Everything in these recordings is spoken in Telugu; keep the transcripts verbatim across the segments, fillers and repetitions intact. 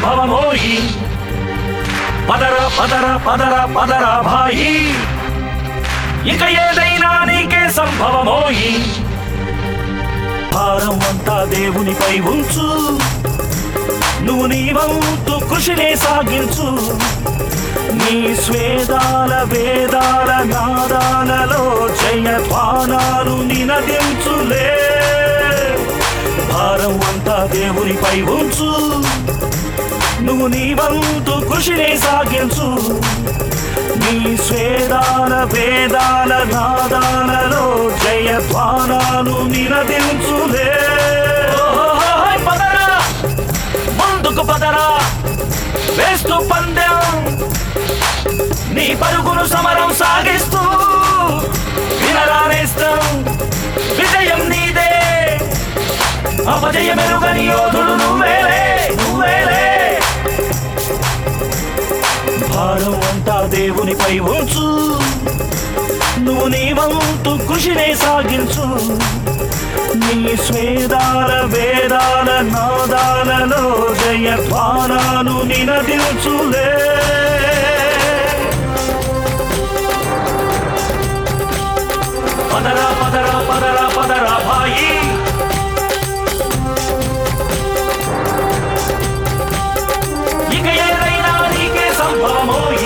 సంభవమోయి పదర పదర పదర పదర భాయి ఇక ఏదైనా నీకే సంభవమోయి భారం అంతా దేవునిపై ఉంచు నువ్వు నీ వంతు కృషినే సాగించు నీ స్వేదాల వేదాల నాదాలలో జయధ్వానాలు నినదించులే భారం అంతా దేవునిపై ఉంచు నువ్వు నీ వంతు కృషినే సాగించు నీ స్వేదాల వేదాల నాదాలలో జయధ్వానాలు నినదించులే పదరా ముందుకు పదరా వేస్తూ పందెం నీ పరుగును సమరం సాగిస్తూ వినరానేస్తాం విజయం నీదే అపజయమెరుగని యోధుడు నువ్వేలే నువ్వేలే భారం అంతా దేవునిపై ఉంచు నువ్వు నీ వంతు కృషినే సాగించు నీ స్వేదాల వేదాల నాదాలలో జయధ్వానాలు నినదించులే పదరా పదరా పదరా పదరా భాయి ఇక ఏదైనా నీకే సంభవమోయి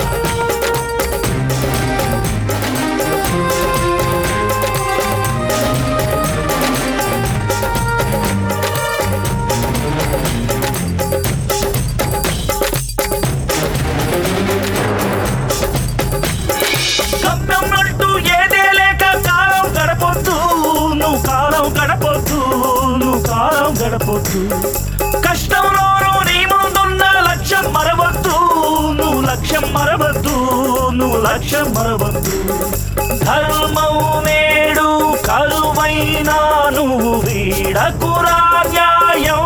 గమ్యంటూ ఏదే లేక కాలం గడపొద్దు నువ్వు కాలం గడపొద్దు నువ్వు కాలం గడపొద్దు కష్టంలోనూ నీ ముందున్న లక్ష్యం మరవద్దు నువ్వు లక్ష్యం మరవద్దు నువ్వు లక్ష్యం మరవద్దు ధర్మం నేడు కరువైనా నువ్వు వీడకురా న్యాయం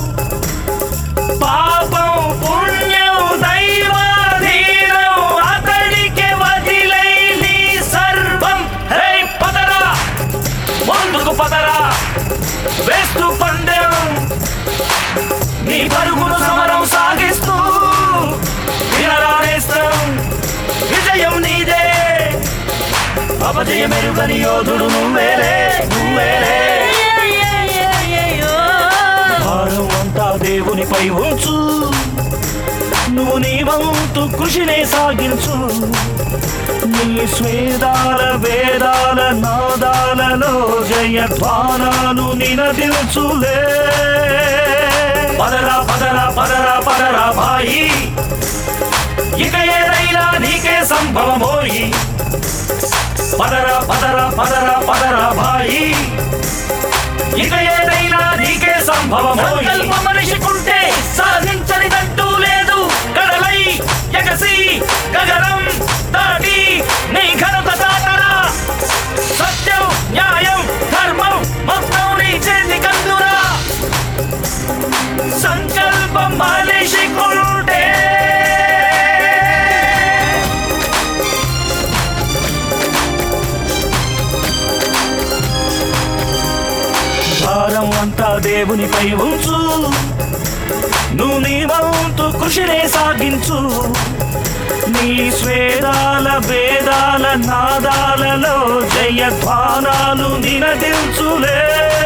పాపం పుణ్యం దైవాధీనం అతడికి వదిలై నీ సర్వం హే పదరా ముందుకు పదరా వేస్తూ పందెం నీ పరుగును సమరం సాగిస్తూ వినరానేస్తాం విజయం నీదే అపజయమెరుగని యోధుడు నువ్వేలే నువ్వేలే భారం అంతా దేవునిపై ఉంచు నువ్వు నీ వంతు కృషినే సాగించు నీ స్వేదాల వేదాల నాదాలలో జయధ్వానాలు నినదించులే పదరా పదరా పదరా పదరా భాయి ఇక ఏదైనా నీకే సంభవమోయి పదరా పదరా పదరా పదరా భాయి ఇక ఏదైనా నీకే సంభవమోయి సంకల్ప మనిషికుంటే సాధించనిదంటూ లేదు కడలై ఎగసి గగనం దాటి నీ ఘనత దాటరా సత్యం న్యాయం ధర్మం మొత్తం నీ చేతి కందురా సంకల్పం మనిషికుంటే భారం అంతా దేవునిపై ఉంచు నువ్వు నీ వంతు కృషినే సాగించు నీ స్వేదాల వేదాల నాదాలలో జయధ్వానాలు నినదించులే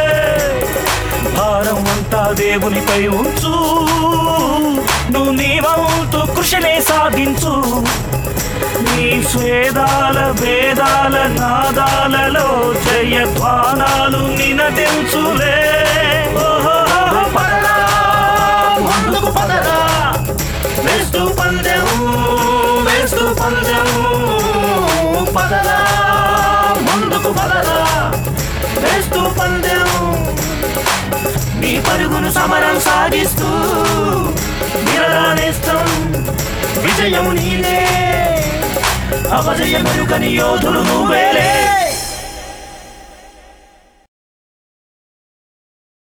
భారం అంతా దేవునిపై ఉంచు నువ్వు నీ వంతు కృషినే సాగించు నీ స్వేదాల వేదాల నాదాలలో జయధ్వానాలు నినదించులే పదరా ముందుకు పదరా వేస్తూ పందెం వేస్తూ పందెం పదరా ముందుకు పదరా వేస్తూ పందెం నీ పరుగును సమరం సాగిస్తూ వినరానేస్తాం విజయం నీదే అపజయమెరుగని యోధుడు నువ్వేలే